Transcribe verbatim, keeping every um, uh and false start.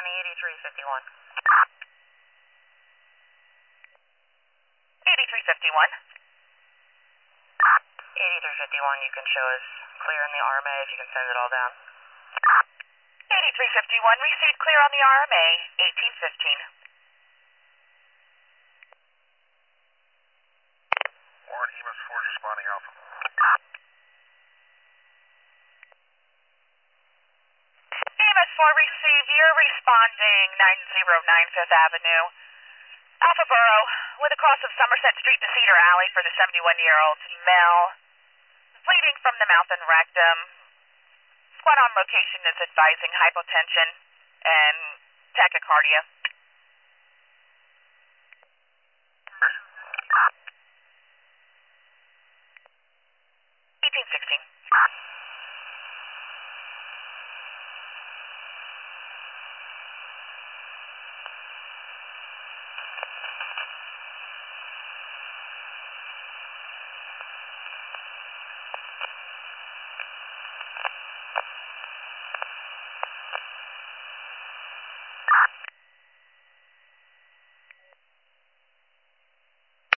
County eighty-three fifty-one. eighty-three fifty-one. eighty-three fifty-one, you can show us clear in the R M A if you can send it all down. eighty-three fifty-one, received clear on the R M A, eighteen fifteen. Warren, E M S four is responding Alpha. E M S four received, you're responding nine oh nine Fifth Avenue. Alpha Borough, with a cross of Somerset Street to Cedar Alley for the seventy-one-year-old male, bleeding from the mouth and rectum. Squad on location is advising hypotension and tachycardia. eighteen sixteen.